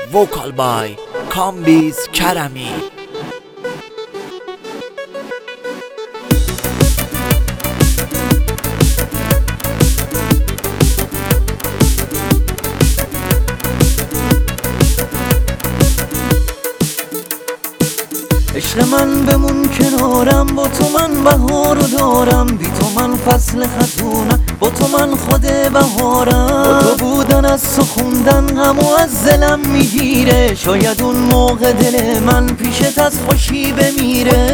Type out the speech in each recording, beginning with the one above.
vocal by کامبیز کرمی. عشق من بمون کنارم، با تو من بهارو دارم، بی تو من فصل خزونم، با تو من خود بهارم. با تو بودن از تو خوندن غمو از دلم میگیره، شاید اون موقع دل من پیشت از خوشی بمیره.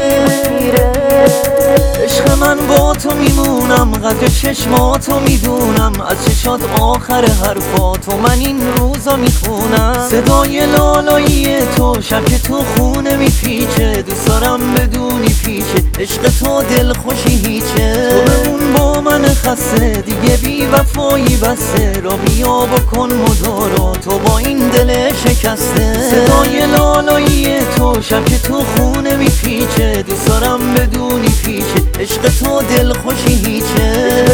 عشق من با تو میمونم، قدر چشماتو میدونم، از چشات آخر حرفاتو من این روزا میخونم. صدای لالایی تو شب که تو خونه میپیچه، دوست دارم بدونی پیچه عشق تو دل خوشی هیچه. تو بمون با من خسته، دیگه بی وفایی بسته، را بیا بکن مدارا تو با این دل شکسته. صدای لالایی تو شب که تو خونه میپیچه، دوست دارم بدونی پیچه عشق تو دل خوشی هیچه.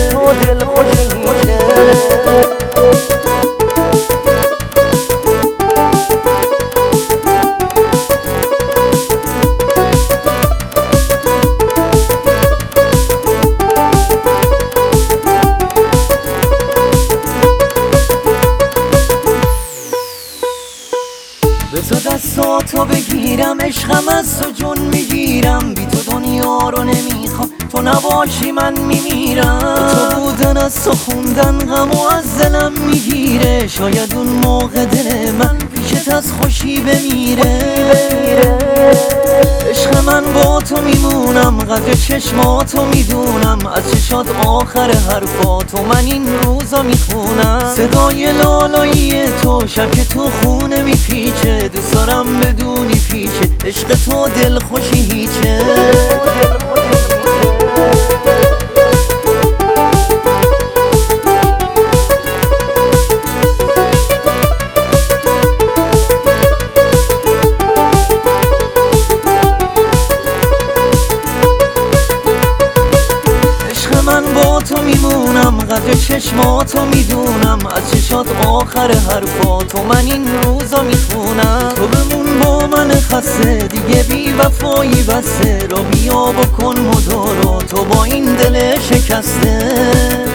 بذار دستاتو بگیرم، عشقم از تو جون میگیرم، بی تو دنیا رو نمیخوام، تو نباشی من میمیرم. تو بودن از تو خوندن غمو از دلم میگیره، شاید اون موقع دل من پیشت از خوشی بمیره. عشق من با تو میمونم، قدر چشماتو میدونم، از چشات آخر حرفاتو من این روزا میخونم. صدای لالایی تو شب که تو خونه میپیچه، دوست دارم بدونی پیچه عشق تو دل خوشی هیچه. من با تو میمونم، قدر چشماتو میدونم، از چشات آخر حرفاتو من این روزا میخونم. تو بمون با من خسته، دیگه بی وفایی بسته، را بیا بکن مدارا تو با این دل شکسته.